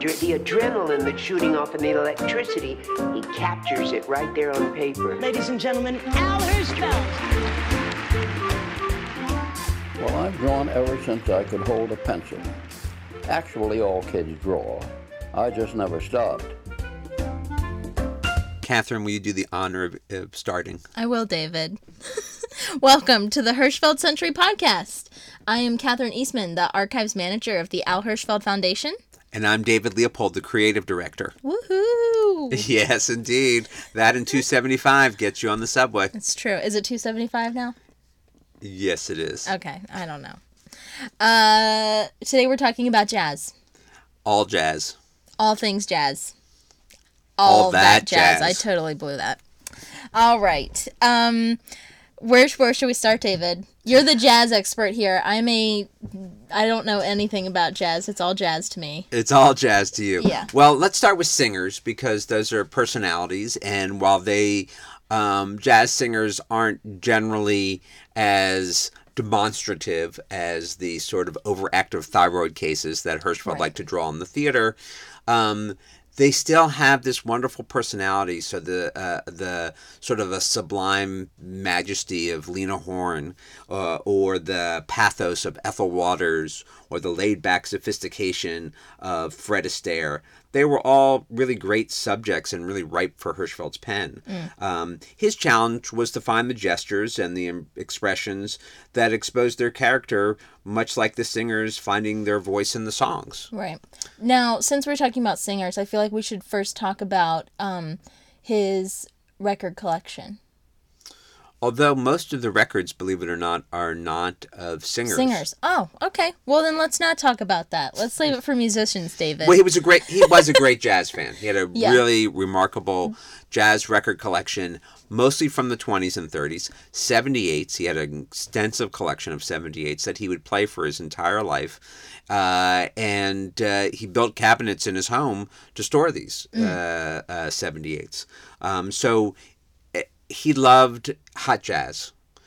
the adrenaline that's shooting off in the electricity, he captures it right there on paper. Ladies and gentlemen, Al Hirschfeld. Well, I've drawn ever since I could hold a pencil. Actually, all kids draw. I just never stopped. Catherine, will you do the honor of starting? I will, David. Welcome to the Hirschfeld Century Podcast. I am Catherine Eastman, the Archives Manager of the Al Hirschfeld Foundation. And I'm David Leopold, the Creative Director. Woohoo! Yes, indeed. That and $2.75 gets you on the subway. It's true. Is it $2.75 now? Yes, it is. Okay, I don't know. Today we're talking about jazz. All jazz. All things jazz. All that jazz. I totally blew that. All right. Where should we start, David? You're the jazz expert here. I don't know anything about jazz. It's all jazz to me. It's all jazz to you. Yeah. Well, let's start with singers because those are personalities, and while they jazz singers aren't generally as demonstrative as the sort of overactive thyroid cases that Hirschfeld liked to draw in the theater, they still have this wonderful personality. So the sort of a sublime majesty of Lena Horne, or the pathos of Ethel Waters, or the laid-back sophistication of Fred Astaire. They were all really great subjects and really ripe for Hirschfeld's pen. His challenge was to find the gestures and the expressions that exposed their character, much like the singers finding their voice in the songs. Right. Now, since we're talking about singers, I feel like we should first talk about his record collection. Although most of the records, believe it or not, are not of singers. Singers. Oh, okay. Well, then let's not talk about that. Let's leave it for musicians, David. Well, he was a great jazz fan. He had a really remarkable jazz record collection, mostly from the 20s and 30s. 78s. He had an extensive collection of 78s that he would play for his entire life. And he built cabinets in his home to store these 78s. So he loved hot jazz.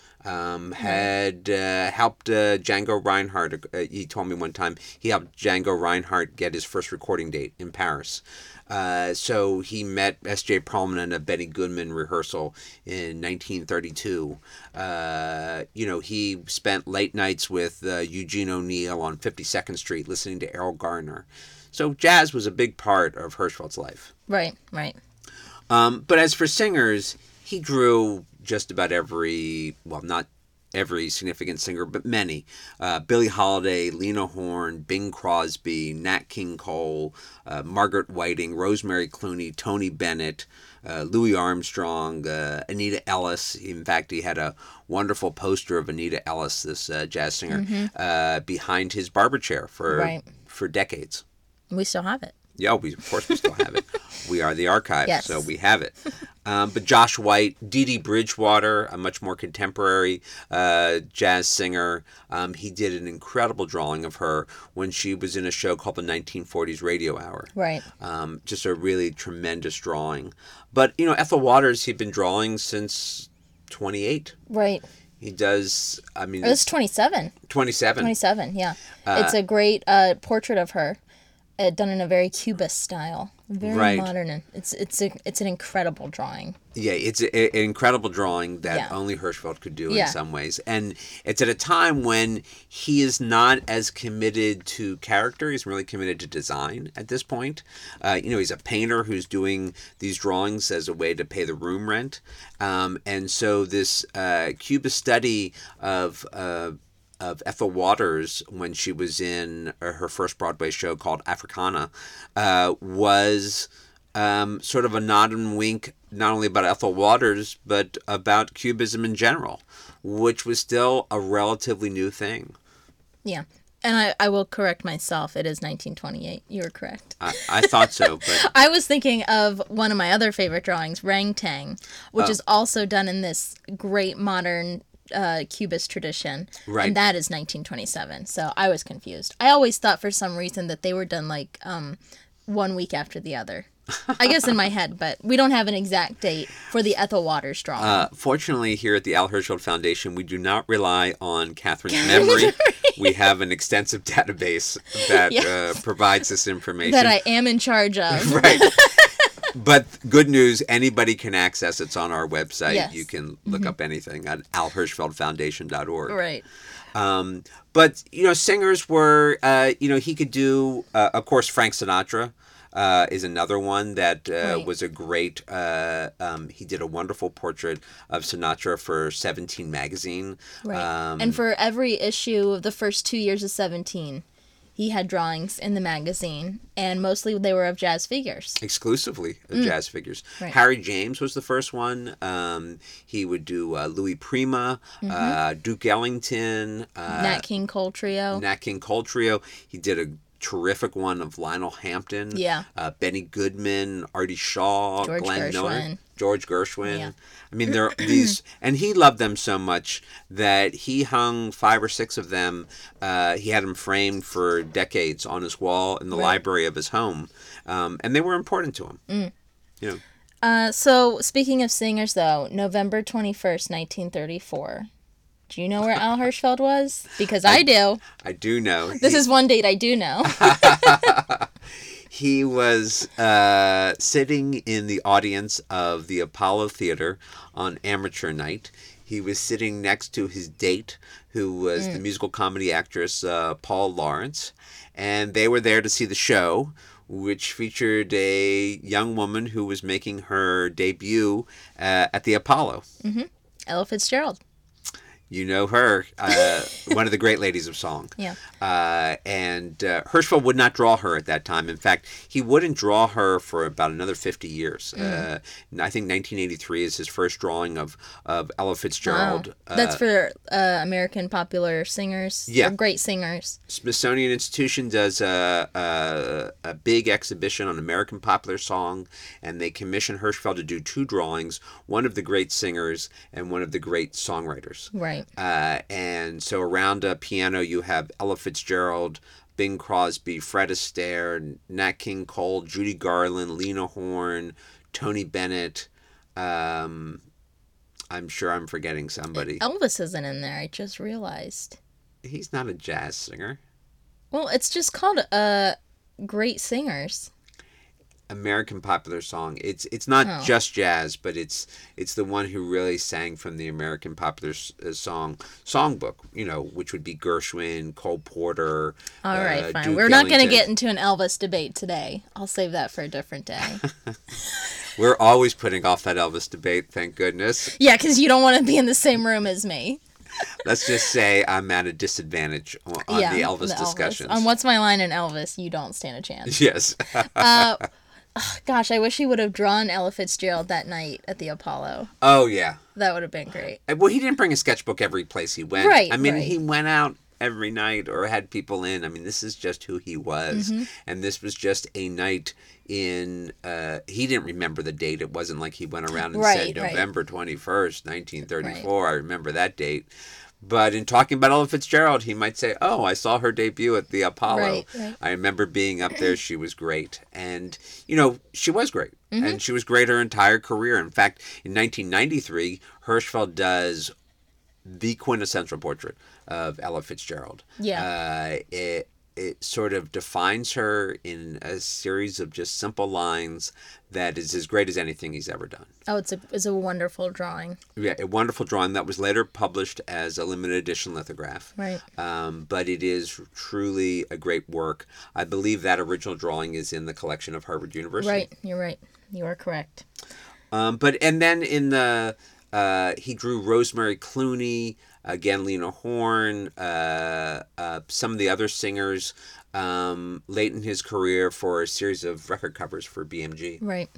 Had helped Django Reinhardt. He told me one time he helped Django Reinhardt get his first recording date in Paris. So he met S.J. Perlman at a Benny Goodman rehearsal in 1932. He spent late nights with Eugene O'Neill on 52nd Street listening to Errol Garner. So jazz was a big part of Hirschfeld's life. Right. But as for singers, he drew just about not every significant singer, but many. Billie Holiday, Lena Horne, Bing Crosby, Nat King Cole, Margaret Whiting, Rosemary Clooney, Tony Bennett, Louis Armstrong, Anita Ellis. In fact, he had a wonderful poster of Anita Ellis, this jazz singer, behind his barber chair for decades. We still have it. Yeah, of course we still have it. We are the archive, yes. So we have it. But Josh White, Dee Dee Bridgewater, a much more contemporary jazz singer, he did an incredible drawing of her when she was in a show called the 1940s Radio Hour. Right. Just a really tremendous drawing. But, Ethel Waters, he'd been drawing since 28. Right. He does, it's 27. 27. 27, yeah. It's a great portrait of her. Done in a very Cubist style, very modern, and it's an incredible drawing. Yeah, it's an incredible drawing that only Hirschfeld could do in some ways, and it's at a time when he is not as committed to character; he's really committed to design at this point. He's a painter who's doing these drawings as a way to pay the room rent, and so this Cubist study of Ethel Waters when she was in her first Broadway show called Africana was sort of a nod and wink not only about Ethel Waters but about Cubism in general, which was still a relatively new thing. Yeah. And I will correct myself. It is 1928. You were correct. I thought so. But I was thinking of one of my other favorite drawings, Rangtang, which is also done in this great modern Cubist tradition, right. And that is 1927. So I was confused. I always thought for some reason that they were done like 1 week after the other. I guess in my head, but we don't have an exact date for the Ethel Waters drawing. Fortunately, here at the Al Hirschfeld Foundation, we do not rely on Catherine's memory. We have an extensive database that provides this information. That I am in charge of. Right. But good news, anybody can access it. It's on our website. Yes. You can look up anything at alhirschfeldfoundation.org. Right. But, singers were, he could do, of course, Frank Sinatra is another one that was a great, he did a wonderful portrait of Sinatra for 17 magazine. Right. And for every issue of the first 2 years of 17, he had drawings in the magazine, and mostly they were of jazz figures. Exclusively of jazz figures. Right. Harry James was the first one. He would do Louis Prima, Duke Ellington. Nat King Cole Trio. He did a terrific one of Lionel Hampton. Yeah. Benny Goodman, Artie Shaw, Glenn Miller. George Gershwin. Yeah. I mean, there are these, and he loved them so much that he hung 5 or 6 of them. He had them framed for decades on his wall in the library of his home, and they were important to him. So, speaking of singers, though, November 21st, 1934. Do you know where Al Hirschfeld was? Because I do. I do know. This is one date I do know. He was sitting in the audience of the Apollo Theater on amateur night. He was sitting next to his date, who was the musical comedy actress Paul Lawrence. And they were there to see the show, which featured a young woman who was making her debut at the Apollo. Mm-hmm. Ella Fitzgerald. You know her, one of the great ladies of song. Yeah. And Hirschfeld would not draw her at that time. In fact, he wouldn't draw her for about another 50 years. I think 1983 is his first drawing of Ella Fitzgerald. Wow. That's for American popular singers. Yeah. Or great singers. Smithsonian Institution does a big exhibition on American popular song, and they commission Hirschfeld to do 2 drawings, one of the great singers and one of the great songwriters. Right. And so around a piano you have Ella Fitzgerald, Bing Crosby, Fred Astaire, Nat King Cole, Judy Garland, Lena Horne, Tony Bennett. I'm sure I'm forgetting somebody. Elvis isn't in there, I just realized. He's not a jazz singer. Well, it's just called Great Singers. American popular song. It's not just jazz, but it's the one who really sang from the American popular songbook, which would be Gershwin, Cole Porter. All right, fine. Duke We're not going to Ellington. get into an Elvis debate today. I'll save that for a different day. We're always putting off that Elvis debate, thank goodness. Yeah, because you don't want to be in the same room as me. Let's just say I'm at a disadvantage on the Elvis discussions. On What's My Line in Elvis, you don't stand a chance. Yes. Gosh, I wish he would have drawn Ella Fitzgerald that night at the Apollo. Oh, yeah. That would have been great. Well, he didn't bring a sketchbook every place he went. Right, I mean, right. he went out every night or had people in. I mean, this is just who he was. Mm-hmm. And this was just a night in, he didn't remember the date. It wasn't like he went around and said November 21st, 1934. Right. I remember that date. But in talking about Ella Fitzgerald, he might say, oh, I saw her debut at the Apollo. Right. I remember being up there. She was great. And, she was great. Mm-hmm. And she was great her entire career. In fact, in 1993, Hirschfeld does the quintessential portrait of Ella Fitzgerald. Yeah. It sort of defines her in a series of just simple lines that is as great as anything he's ever done. Oh, it's a wonderful drawing. Yeah, a wonderful drawing that was later published as a limited edition lithograph. Right. But it is truly a great work. I believe that original drawing is in the collection of Harvard University. Right, you're right. You are correct. And then in the he drew Rosemary Clooney, again Lena Horne, some of the other singers late in his career for a series of record covers for BMG. Right.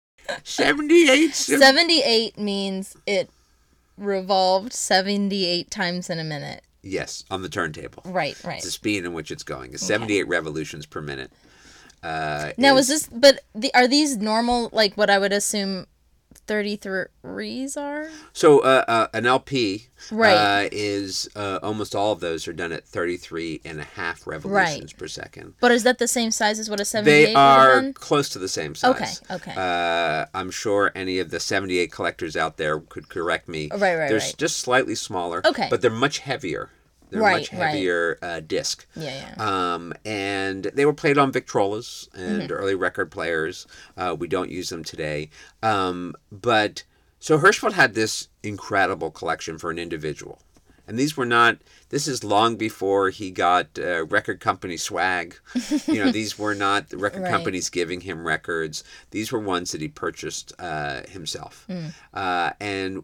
78. 78 means it revolved 78 times in a minute. Yes, on the turntable. Right. It's the speed in which it's going. It's 78 revolutions per minute. Now, are these normal, like what I would assume 33s are? So an LP Right. is almost all of those are done at 33.5 revolutions per second. But is that the same size as what a 78 They would have are been? close to the same size. Okay. I'm sure any of the 78 collectors out there could correct me. Right. They're just slightly smaller. Okay. But they're much heavier. They're Right, much heavier disc. Yeah. And they were played on Victrolas and Mm-hmm. early record players. We don't use them today. But so Hirschfeld had this incredible collection for an individual. And these were not, this is long before he got record company swag. These were not the record Right. companies giving him records. These were ones that he purchased himself. And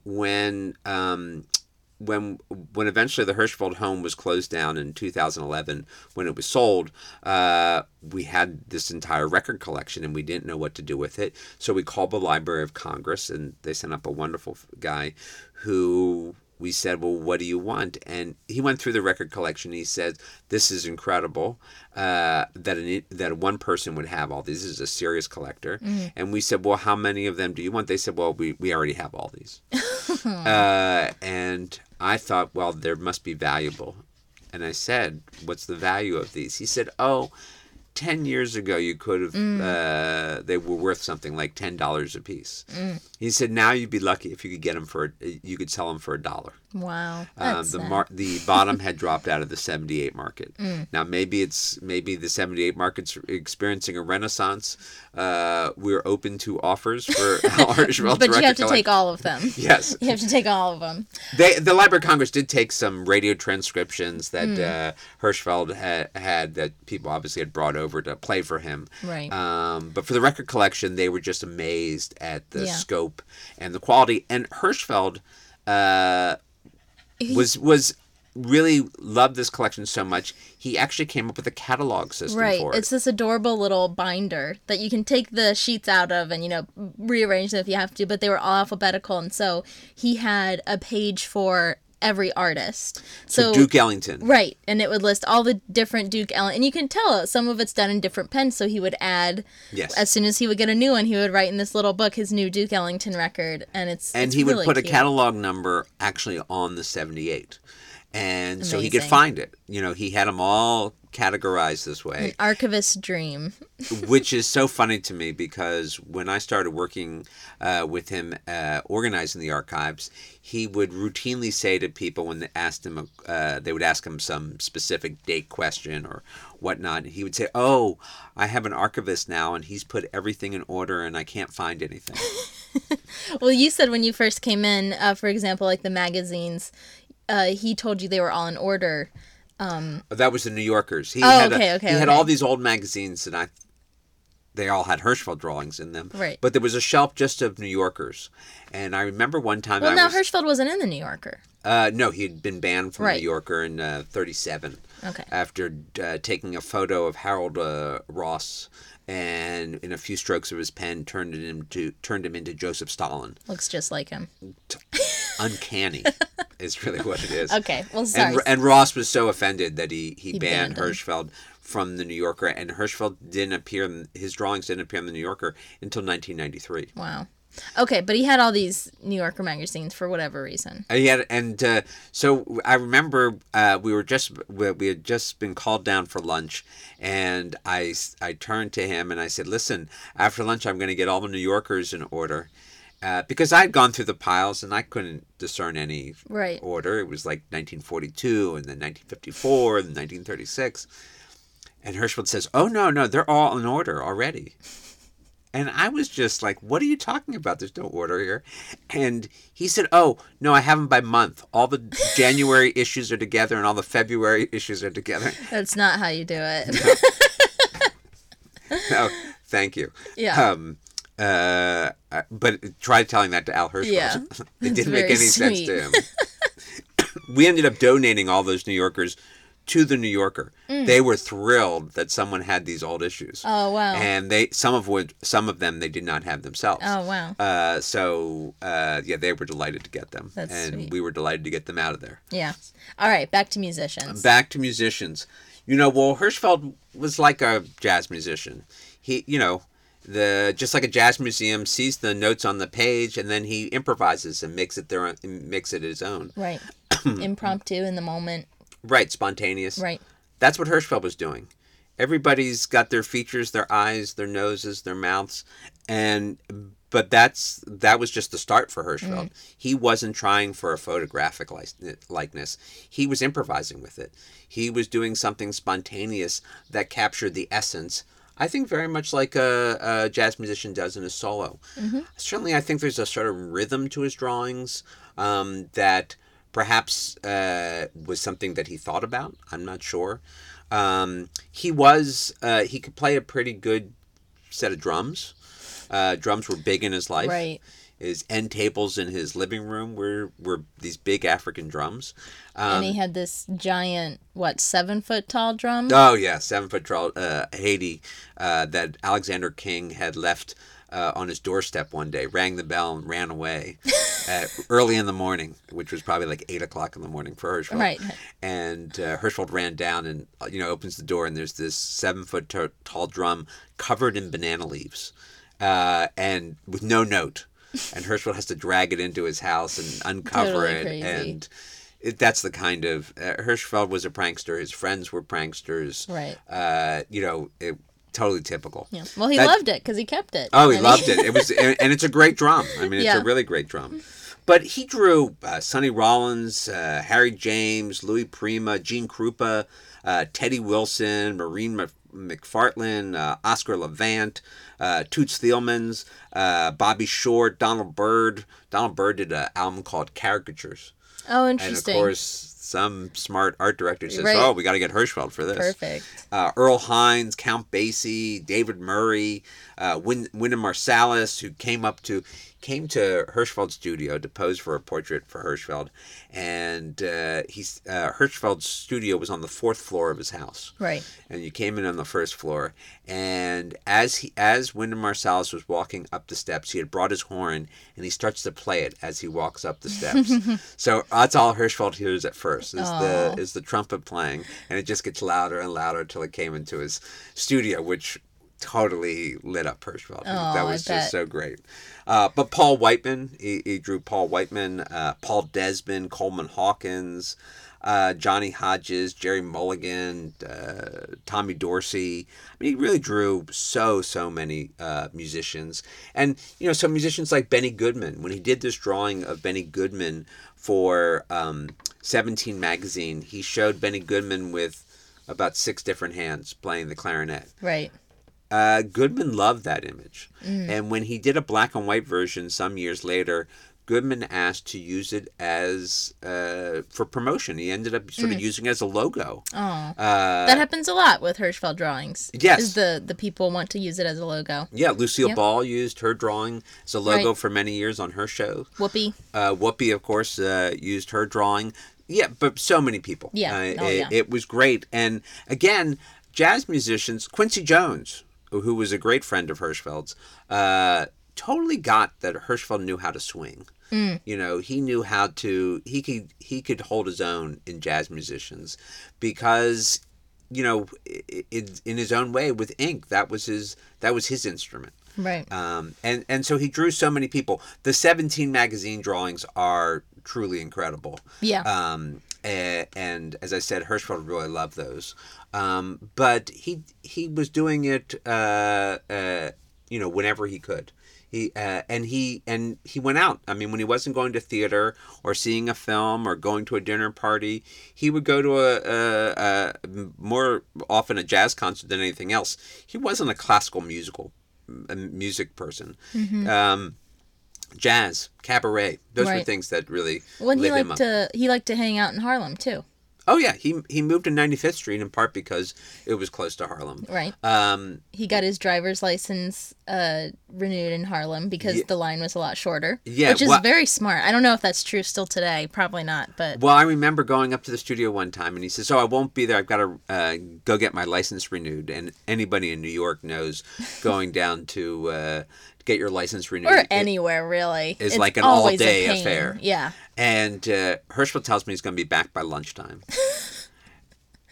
when eventually the Hirschfeld home was closed down in 2011, when it was sold, we had this entire record collection and we didn't know what to do with it. So we called the Library of Congress and they sent up a wonderful guy who we said, well, what do you want? And he went through the record collection. He said, this is incredible that one person would have all these. This is a serious collector. Mm-hmm. And we said, well, how many of them do you want? They said, well, we already have all these. And I thought, well, there must be valuable. And I said, what's the value of these? He said, 10 years ago you could have, they were worth something like $10 a piece. He said, now you'd be lucky if you could get them you could sell them for $1. Wow. That's The bottom had dropped out of the 78 market. Now maybe the 78 market's experiencing a renaissance. We're open to offers for Al Hirschfeld. But you have to take all of them. Yes. You have to take all of them. The Library of Congress did take some radio transcriptions that Hirschfeld had that people obviously had brought over to play for him. Right. But for the record collection, they were just amazed at the scope and the quality. And Hirschfeld was really loved this collection so much, he actually came up with a catalog system for it. It's this adorable little binder that you can take the sheets out of and, rearrange them if you have to, but they were all alphabetical, and so he had a page for every artist. So Duke Ellington. Right, and it would list all the different Duke Ellington, and you can tell some of it's done in different pens, so he would add, as soon as he would get a new one, he would write in this little book his new Duke Ellington record, and he would really put cute. A catalog number actually on the 78. And so he could Amazing. find it. He had them all categorized this way. An archivist's dream. Which is so funny to me because when I started working with him organizing the archives, he would routinely say to people when they asked him, they would ask him some specific date question or whatnot, he would say, "Oh, I have an archivist now, and he's put everything in order, and I can't find anything." Well, you said when you first came in, for example, like the magazines, he told you they were all in order. That was the New Yorkers. He had all these old magazines, and they all had Hirschfeld drawings in them. Right. But there was a shelf just of New Yorkers. And I remember one time Hirschfeld wasn't in the New Yorker. No, he had been banned from Right. New Yorker in 1937. Okay. After taking a photo of Harold Ross and in a few strokes of his pen turned him into Joseph Stalin. Looks just like him. Uncanny is really what it is. Okay, well, sorry. And Ross was so offended that he banned banned him. Hirschfeld from the New Yorker, and Hirschfeld his drawings didn't appear in the New Yorker until 1993. Wow. Okay, but he had all these New Yorker magazines for whatever reason. So I remember we had just been called down for lunch, and I turned to him and I said, "Listen, after lunch I'm going to get all the New Yorkers in order." Because I had gone through the piles and I couldn't discern any order. It was like 1942 and then 1954 and 1936. And Hirschfeld says, "Oh, no, they're all in order already." And I was just like, "What are you talking about? There's no order here." And he said, "Oh, no, I have them by month. All the January issues are together and all the February issues are together." That's not how you do it. No, thank you. Yeah. But try telling that to Al Hirschfeld. Yeah. It didn't very make any sense sweet. to him. We ended up donating all those New Yorkers to the New Yorker. They were thrilled that someone had these old issues. Oh, wow. And some of them they did not have themselves. Oh, wow. They were delighted to get them. That's and sweet. we were delighted to get them out of there. Yeah. All right, back to musicians. Back to musicians. Well, Hirschfeld was like a jazz musician. He, just like a jazz museum, sees the notes on the page, and then he improvises and makes it his own. Right. Impromptu in the moment. Right, spontaneous. Right. That's what Hirschfeld was doing. Everybody's got their features, their eyes, their noses, their mouths, but that was just the start for Hirschfeld. He wasn't trying for a photographic likeness. He was improvising with it. He was doing something spontaneous that captured the essence. I think very much like a jazz musician does in a solo. Certainly, I think there's a sort of rhythm to his drawings that perhaps was something that he thought about. I'm not sure. He could play a pretty good set of drums. Drums were big in his life. Right. His end tables in his living room were these big African drums. And he had this giant, 7-foot tall drum? Oh, yeah, 7-foot tall Haiti that Alexander King had left on his doorstep one day, rang the bell and ran away early in the morning, which was probably like 8 o'clock in the morning for Hirschfeld. Right. And Hirschfeld ran down and opens the door, and there's this 7-foot tall drum covered in banana leaves and with no note. And Hirschfeld has to drag it into his house and uncover Totally it. crazy. And that's the kind of... Hirschfeld was a prankster. His friends were pranksters. Right. Totally typical. Yeah. Well, he loved it because he kept it. Oh, he loved it. It was, and it's a great drum. I mean, it's Yeah. a really great drum. But he drew Sonny Rollins, Harry James, Louis Prima, Gene Krupa, Teddy Wilson, Maureen McFartlane, Oscar Levant, Toots Thielmans, Bobby Short, Donald Byrd. Donald Byrd did an album called Caricatures. Oh, And interesting. of course, some smart art director says, Right. "Oh, we got to get Hirschfeld for this." Perfect. Earl Hines, Count Basie, David Murray, Wynton Marsalis, who came to Hirschfeld's studio to pose for a portrait for Hirschfeld, and Hirschfeld's studio was on the 4th floor of his house. Right. And you came in on the 1st floor, and as Wynton Marsalis was walking up the steps, he had brought his horn, and he starts to play it as he walks up the steps. So that's all Hirschfeld hears at first is the trumpet playing, and it just gets louder and louder till it came into his studio, which totally lit up Hirschfeld. That was just so great. But Paul Whiteman, he drew Paul Whiteman, Paul Desmond, Coleman Hawkins, Johnny Hodges, Jerry Mulligan, Tommy Dorsey. I mean, he really drew so many musicians. And, some musicians like Benny Goodman. When he did this drawing of Benny Goodman for 17 magazine, he showed Benny Goodman with about 6 different hands playing the clarinet. Right. Goodman loved that image. And when he did a black and white version some years later, Goodman asked to use it as for promotion. He ended up sort of using it as a logo. Oh, that happens a lot with Hirschfeld drawings. Yes. Is the people want to use it as a logo. Yeah, Lucille Ball used her drawing as a logo Right. for many years on her show. Whoopi. Whoopi, of course, used her drawing. Yeah, but so many people. Yeah. It was great. And again, jazz musicians, Quincy Jones, who was a great friend of Hirschfeld's, totally got that Hirschfeld knew how to swing. He knew how to. He could hold his own in jazz musicians, because, in his own way with ink, that was his instrument. Right. And so he drew so many people. The 17 magazine drawings are truly incredible. Yeah. And as I said, Hirschfeld really loved those. But he was doing it, whenever he could. He went out. I mean, when he wasn't going to theater or seeing a film or going to a dinner party, he would go to a more often a jazz concert than anything else. He wasn't a classical music person. Jazz, cabaret, those were Right. things that really When lit him up. he liked to hang out in Harlem too. Oh yeah, he moved to 95th Street in part because it was close to Harlem. Right. He got his driver's license renewed in Harlem because the line was a lot shorter. Yeah, Which is very smart. I don't know if that's true still today. Probably not. But Well, I remember going up to the studio one time, and he says, "Oh, I won't be there. I've got to go get my license renewed." And anybody in New York knows going down to get your license renewed or anywhere really is It's like an always a all-day pain. affair. Yeah. And Hirschfeld tells me he's going to be back by lunchtime.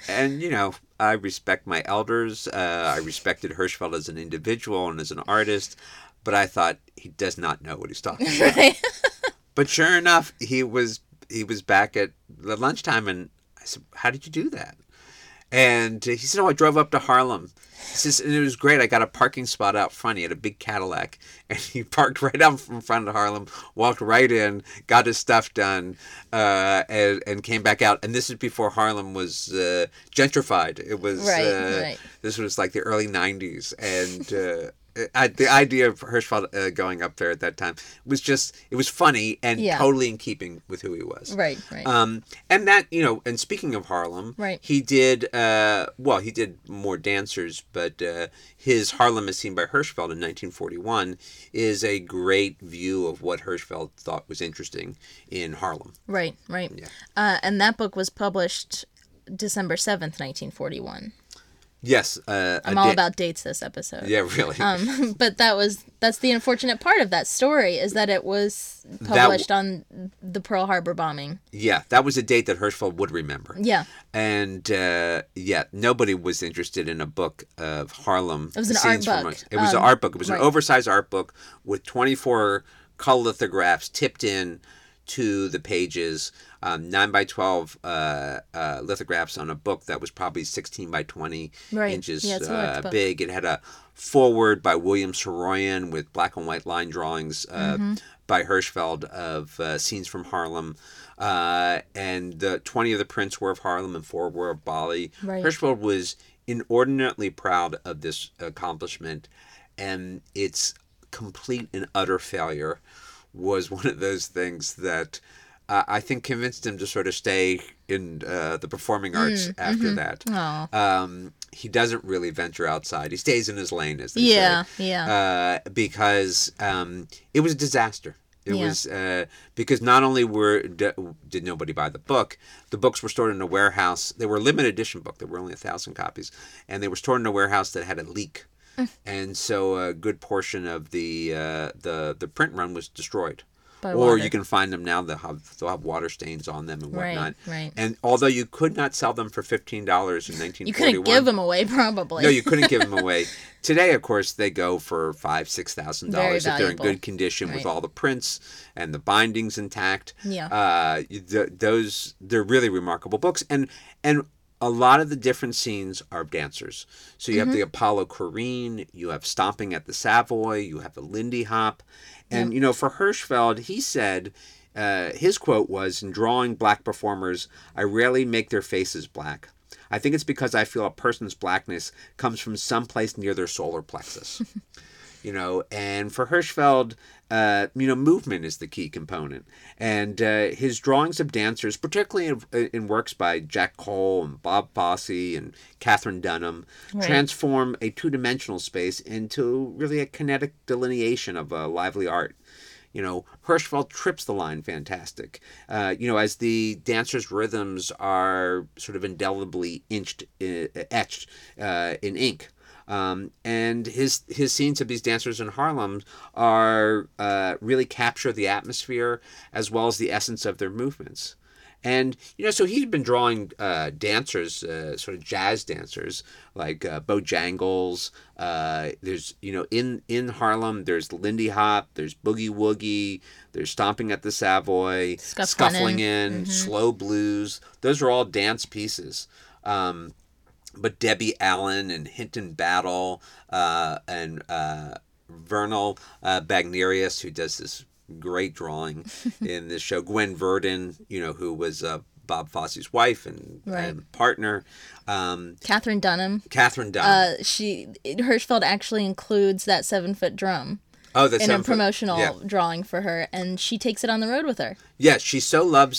And, I respect my elders. I respected Hirschfeld as an individual and as an artist, but I thought he does not know what he's talking about. Right. But sure enough, he was back at the lunchtime, and I said, "How did you do that?" And he said, "Oh, I drove up to Harlem." He says, and it was great. I got a parking spot out front. He had a big Cadillac, and he parked right out in front of Harlem, walked right in, got his stuff done, and came back out. And this is before Harlem was gentrified. It was right. This was like the early '90s, and the idea of Hirschfeld going up there at that time it was funny and totally in keeping with who he was. Right. And that, and speaking of Harlem, right. he did, he did more dancers, but his Harlem as Seen by Hirschfeld in 1941 is a great view of what Hirschfeld thought was interesting in Harlem. Right. Yeah. And that book was published December 7th, 1941. Yes. I'm all about dates this episode. Yeah, really. But that's the unfortunate part of that story, is that it was published on the Pearl Harbor bombing. Yeah, that was a date that Hirschfeld would remember. Yeah. And, nobody was interested in a book of Harlem. It was an art book. It was an art book. It was an oversized art book with 24 color lithographs tipped in to the pages, 9 by 12 lithographs on a book that was probably 16 by 20 inches big. It had a foreword by William Saroyan with black and white line drawings by Hirschfeld of scenes from Harlem. And 20 of the prints were of Harlem and 4 were of Bali. Right. Hirschfeld was inordinately proud of this accomplishment, and its complete and utter failure was one of those things that I think convinced him to sort of stay in the performing arts after that. He doesn't really venture outside. He stays in his lane, as they say. Because it was a disaster. It was because not only did nobody buy the books were stored in a warehouse. They were a limited edition book. There were only 1,000 copies, and they were stored in a warehouse that had a leak. And so a good portion of the print run was destroyed. Or you can find them now. They'll have water stains on them and whatnot. Right. And although you could not sell them for $15 in 1941, you couldn't give them away, probably. No, you couldn't give them away. Today, of course, they go for $5,000-$6,000 if they're in good condition with all the prints and the bindings intact. Yeah. They're really remarkable books, and a lot of the different scenes are dancers. So you have the Apollo Corinne, you have Stomping at the Savoy, you have the Lindy Hop. And, for Hirschfeld, he said, his quote was, "In drawing black performers, I rarely make their faces black. I think it's because I feel a person's blackness comes from someplace near their solar plexus." And for Hirschfeld, movement is the key component. And his drawings of dancers, particularly in works by Jack Cole and Bob Fosse and Katherine Dunham, transform a two-dimensional space into really a kinetic delineation of a lively art. Hirschfeld trips the line fantastic. As the dancers' rhythms are sort of indelibly etched in ink. And his scenes of these dancers in Harlem are really capture the atmosphere as well as the essence of their movements. And, so he'd been drawing dancers, sort of jazz dancers, like Bojangles. There's, in Harlem, there's Lindy Hop, there's Boogie Woogie, there's Stomping at the Savoy, Scuffling In, Slow Blues. Those are all dance pieces. But Debbie Allen and Hinton Battle and Vernal Bagnerius, who does this great drawing in this show. Gwen Verdon, who was Bob Fosse's wife and partner. Katherine Dunham. Hirschfeld actually includes that 7-foot drum. Oh, that's in a promotional drawing for her, and she takes it on the road with her. Yeah, she so loves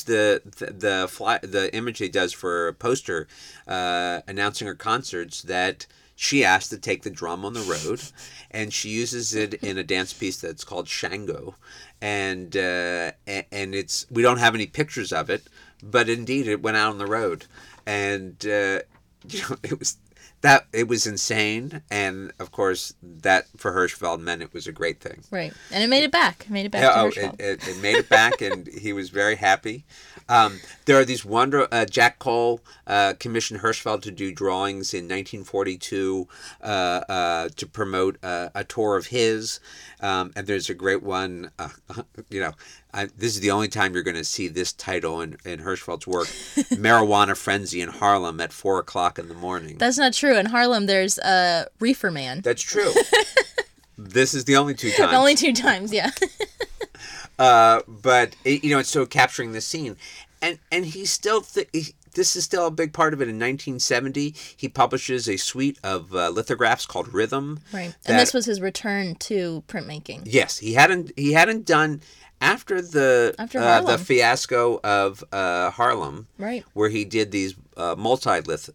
the image he does for a poster announcing her concerts that she asked to take the drum on the road, and she uses it in a dance piece that's called Shango, and it's, we don't have any pictures of it, but indeed it went out on the road, and it was. that it was insane, and of course that for Hirschfeld meant it was a great thing. Right, and it made it back. It made it back to Hirschfeld. It made it back, and he was very happy. There are these Jack Cole commissioned Hirschfeld to do drawings in 1942 to promote a tour of his, and there's a great one. This is the only time you're going to see this title in Hirschfeld's work: "Marijuana Frenzy in Harlem at 4:00 in the morning." That's not true. In Harlem, there's a Reefer Man. That's true. This is the only two times. The only two times, yeah. But it's so capturing the scene, and he's still this is still a big part of it. In 1970, he publishes a suite of lithographs called Rhythm. Right, and this was his return to printmaking. Yes, he hadn't done after the fiasco of Harlem, right, where he did these multi-liths,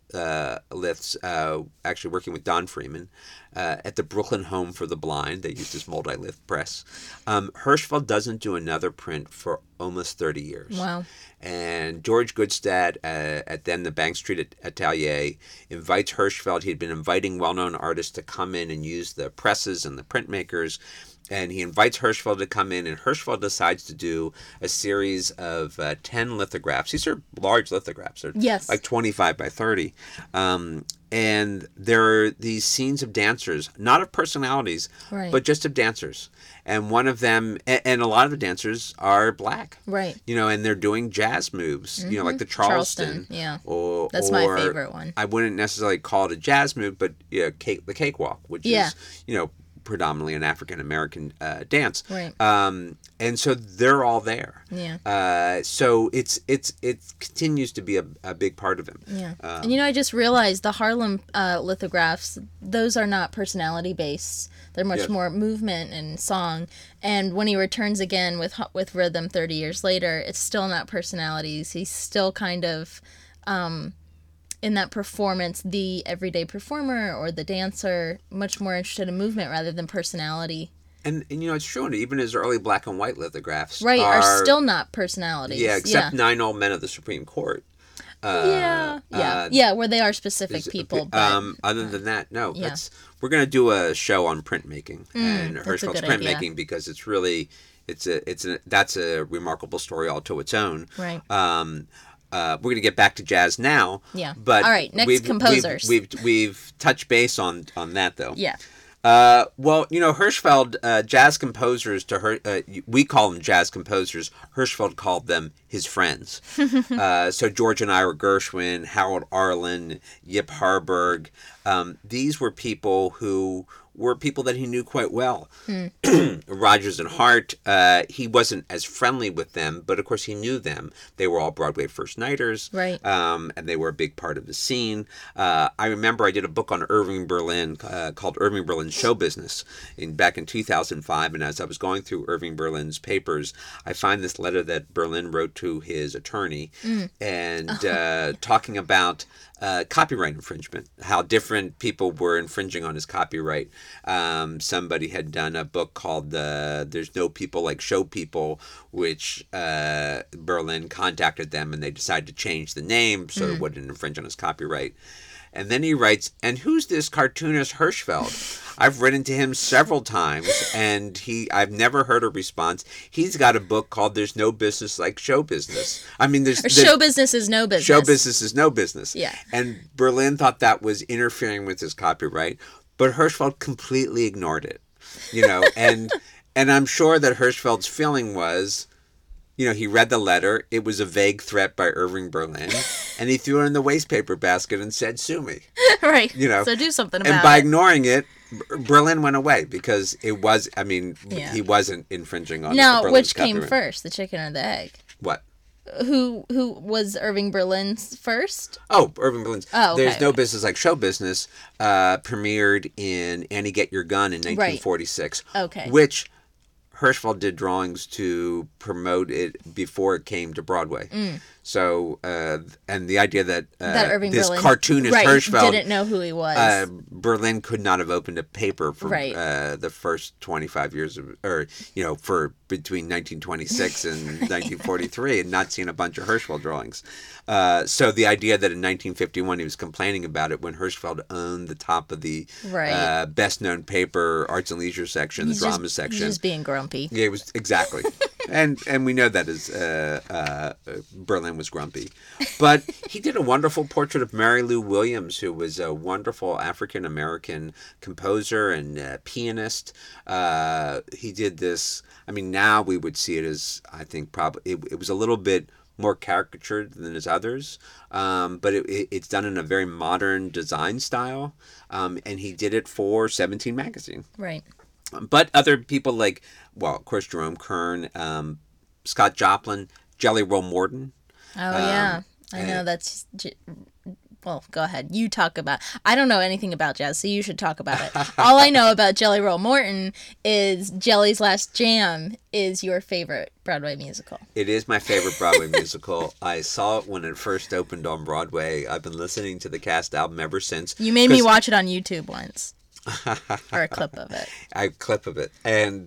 actually working with Don Freeman. At the Brooklyn Home for the Blind. They used this multi-lith press. Hirschfeld doesn't do another print for almost 30 years. Wow. And George Goodstad at then the Bank Street Atelier invites Hirschfeld. He'd been inviting well-known artists to come in and use the presses and the printmakers. And he invites Hirschfeld to come in, and Hirschfeld decides to do a series of 10 lithographs. These are large lithographs. They're like 25 by 30. And there are these scenes of dancers, not of personalities, but just of dancers. And one of them, and a lot of the dancers are black. Right. And they're doing jazz moves, like the Charleston. Yeah. That's my favorite one. I wouldn't necessarily call it a jazz move, but the cakewalk, which is, predominantly an African American dance, right? And so they're all there. Yeah. So it continues to be a big part of him. Yeah. And I just realized the Harlem lithographs; those are not personality based. They're much more movement and song. And when he returns again with Rhythm 30 years later, it's still not personalities. He's still kind of in that performance, the everyday performer or the dancer, much more interested in movement rather than personality. And it's true, and even his early black and white lithographs are still not personalities. Yeah, except 9 Old Men of the Supreme Court. Where they are specific people. But, other than that, no. Yeah. We're going to do a show on printmaking and Hirschfeld's printmaking because it's really that's a remarkable story all to its own. Right. We're going to get back to jazz now. Yeah. But all right, next composers. We've touched base on that though. Yeah. Hirschfeld, jazz composers we call them jazz composers. Hirschfeld called them his friends. So George and Ira Gershwin, Harold Arlen, Yip Harburg. These were people that he knew quite well. Rodgers and Hart, he wasn't as friendly with them, but of course he knew them. They were all Broadway first-nighters, right? And they were a big part of the scene. I remember I did a book on Irving Berlin called Irving Berlin's Show Business back in 2005, and as I was going through Irving Berlin's papers, I find this letter that Berlin wrote to his attorney and talking about copyright infringement, how different people were infringing on his copyright. Somebody had done a book called There's No People Like Show People, which Berlin contacted them and they decided to change the name so it wouldn't infringe on his copyright. And then he writes, and who's this cartoonist Hirschfeld? I've written to him several times, and I've never heard a response. He's got a book called There's No Business Like Show Business. I mean, there's show business is no business. Show business is no business. Yeah. And Berlin thought that was interfering with his copyright, but Hirschfeld completely ignored it. And I'm sure that Hirschfeld's feeling was, he read the letter. It was a vague threat by Irving Berlin, and he threw it in the wastepaper basket and said, "Sue me." Right. So do something about it. And by ignoring it, Berlin went away because it was. I mean, he wasn't infringing on. Now, which came first, the chicken or the egg? What? Who was Irving Berlin's first? Oh, Irving Berlin's. Oh, okay, There's No Business Like Show Business premiered in Annie Get Your Gun in 1946. Right. Okay. Which Hirschfeld did drawings to promote it before it came to Broadway. So, and the idea that, that Irving this Berlin, cartoonist right, Hirschfeld didn't know who he was. Berlin could not have opened a paper for Right. The first 25 years of, or for between 1926 and 1943, and not seen a bunch of Hirschfeld drawings. So the idea that in 1951 he was complaining about it when Hirschfeld owned the top of the Right. best known paper, Arts and Leisure section, the drama section. He's just being grumpy. Yeah, it was exactly, and we know that as Berlin was grumpy, but he did a wonderful portrait of Mary Lou Williams, who was a wonderful African American composer and pianist. He did this. I mean, now we would see it as, I think, probably it was a little bit more caricatured than his others, but it's done in a very modern design style, and he did it for 17 magazine. Right. But other people like, well, of course, Jerome Kern, Scott Joplin, Jelly Roll Morton. Oh, yeah. I know that's... Well, go ahead. You talk about... I don't know anything about jazz, so you should talk about it. All I know about Jelly Roll Morton is Jelly's Last Jam is your favorite Broadway musical. It is my favorite Broadway musical. I saw it when it first opened on Broadway. I've been listening to the cast album ever since. You made me watch it on YouTube once. Or a clip of it. A clip of it. And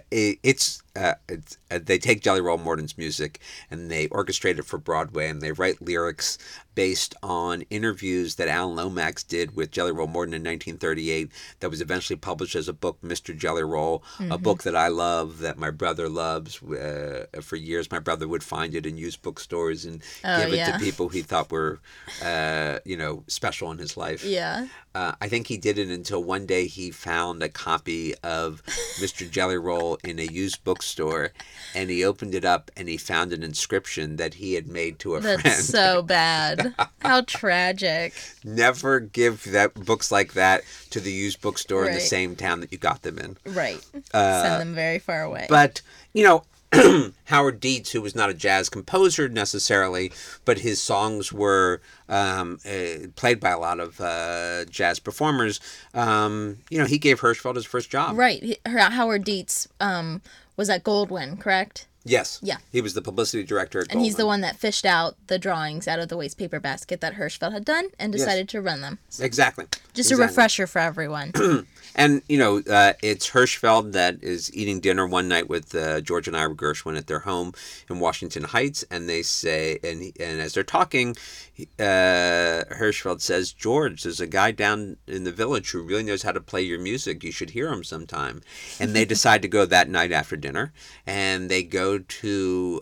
they take Jelly Roll Morton's music and they orchestrate it for Broadway, and they write lyrics based on interviews that Alan Lomax did with Jelly Roll Morton in 1938 that was eventually published as a book, Mr. Jelly Roll, a book that I love, that my brother loves. For years, my brother would find it in used bookstores and give it to people he thought were, special in his life. Yeah. I think he did it until one day he found a copy of Mr. Jelly Roll in a used bookstore, and he opened it up and he found an inscription that he had made to a friend. That's so bad. How tragic. Never give books like that to the used bookstore in the Right. same town that you got them in. Right. Send them very far away. But, Howard Dietz, who was not a jazz composer necessarily, but his songs were played by a lot of jazz performers, he gave Hirschfeld his first job. Right. Howard Dietz was at Goldwyn, correct? Yes. Yeah. He was the publicity director at Goldwyn. And he's the one that fished out the drawings out of the waste paper basket that Hirschfeld had done and decided to run them. Exactly. Just a refresher for everyone. And, it's Hirschfeld that is eating dinner one night with George and Ira Gershwin at their home in Washington Heights. And they say, and as they're talking, Hirschfeld says, "George, there's a guy down in the village who really knows how to play your music. You should hear him sometime." And they decide to go that night after dinner. And they go to...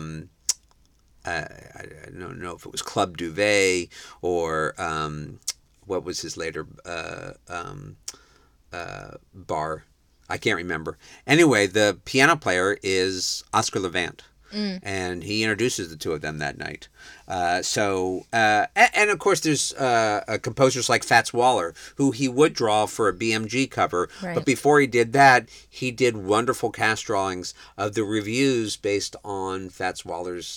I don't know if it was Club Duvet or what was his later bar. I can't remember. Anyway, the piano player is Oscar Levant. And he introduces the two of them that night. And of course there's composers like Fats Waller, who he would draw for a BMG cover. Right. But before he did that, he did wonderful cast drawings of the reviews based on Fats Waller's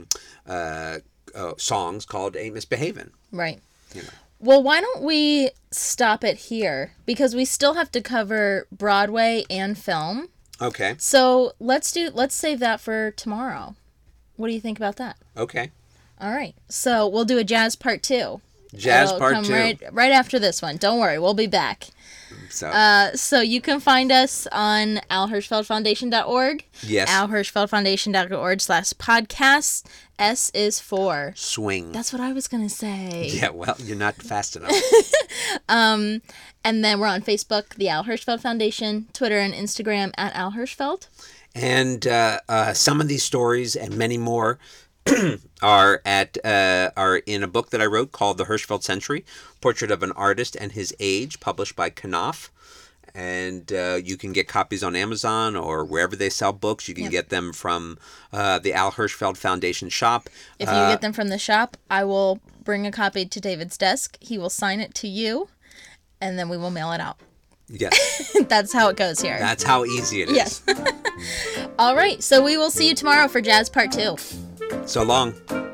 songs called Ain't Misbehavin'. Right. Well, why don't we stop it here? Because we still have to cover Broadway and film. Okay. So let's save that for tomorrow. What do you think about that? Okay. All right. So we'll do a jazz part 2. Jazz It'll part come 2. right after this one. Don't worry, we'll be back. So you can find us on alhirschfeldfoundation.org. Yes. alhirschfeldfoundation.org/podcast. S is for swing. That's what I was going to say. Yeah, well, you're not fast enough. And then we're on Facebook, the Al Hirschfeld Foundation, Twitter and Instagram at Al Hirschfeld. And some of these stories and many more are in a book that I wrote called The Hirschfeld Century, Portrait of an Artist and His Age, published by Knopf. And you can get copies on Amazon or wherever they sell books. You can get them from the Al Hirschfeld Foundation shop. If you get them from the shop, I will bring a copy to David's desk. He will sign it to you, and then we will mail it out. Yes. That's how it goes here. That's how easy it is. Yes. All right. So we will see you tomorrow for Jazz Part 2. So long.